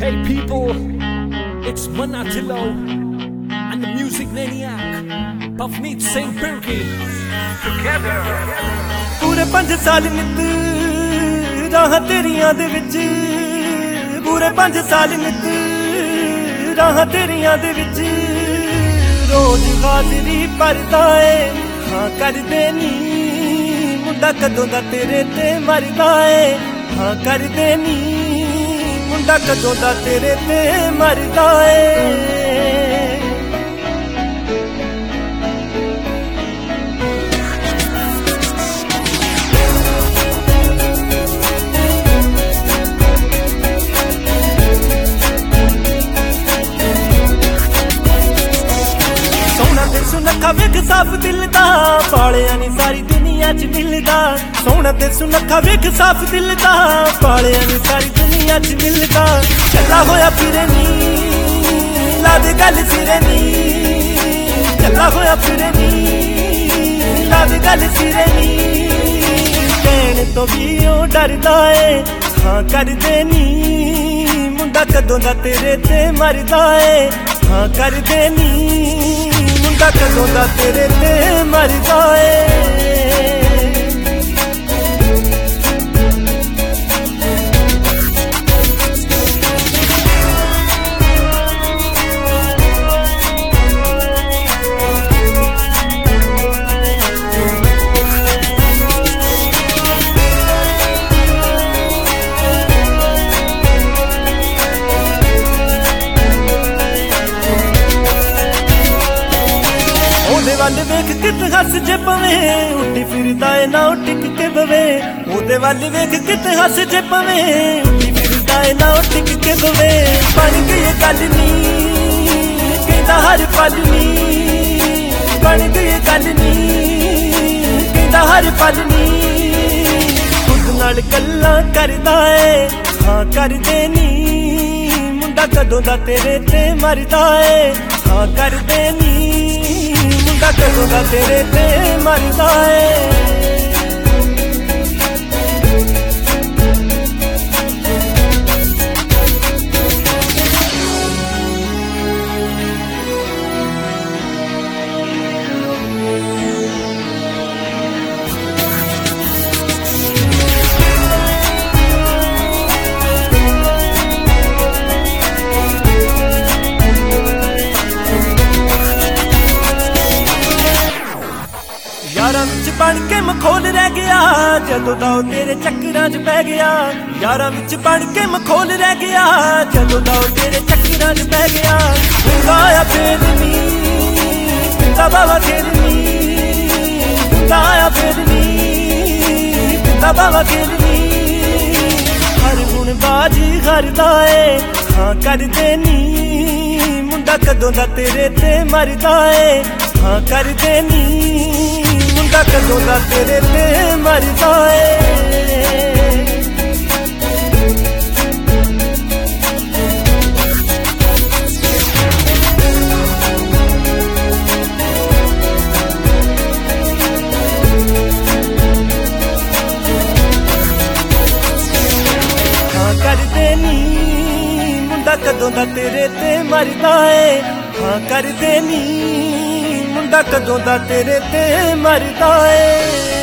Hey people, it's Manatillo and the Music Maniac, Pavneet Singh Pirki. Together. पूरे 5 साल नित राह तेरियां दे विच, पूरे 5 साल नित राह तेरियां दे विच, रोज हाज़री भरदा ए हाँ कर देनी, मुंडा कदों दा तेरे ते मरदा ए हाँ कर देनी, मुंडा कदों दा तेरे ते मरदा ए। सुनखा वेख साफ दिल दा पालिया नी सारी दुनिया च मिलदा, सोहना ते सुनखा वेख साफ दिल दा पालिया नी सारी दुनिया च मिलदा, चला होया फिरे नी ला दे गल सिरे नी, चला होया फिरे नी ला दे गल सिरे नी, कहने तो भी ओ डरदा ए हाँ कर देनी, मुंडा कदों दा तेरे ते मरदा ए हाँ कर देनी, मुंडा कदों दा तेरे ते मरदा ए। ओदे वल वेख कित हस जे पवे उठी फिरदा ए ना टिक के बवे, ओदे वल वेख कित हस जे पवे उठी फिरदा ए ना टिक के बवे, बन गई गल नी कहंदा हर पल नी, बन गई गल नी कहंदा हर पल नी, खुद नाल गल्लां करदा ए हाँ कर देनी, मुंडा कदों दा तेरे ते मरदा ए हाँ कर देनी, मुंडा कदों दा तेरे ते मरदा ए। यारां विच बन के मखौल रह गया जदों दा ओ तेरे चक्करां च पै गया, यारां विच बन के मखौल रह गया जदों दा ओ तेरे चक्करां च पै गया, हुंदा आया फेर नी पिंदा बावा खेल नी, हुंदा आया फेर नी पिंदा बावा खेल नी, हर हुण बाजी हरदा ए हाँ कर देनी, मुंडा कदों दा तेरे ते मरदा ए हाँ कर देनी, मुंडा कदों दा तेरे ते मरदा ए। हाँ कर देनी, मुंडा कदों दा तेरे ते मरदा ए हाँ कर देनी, मुंडा कदों दा तेरे ते मरदा ए।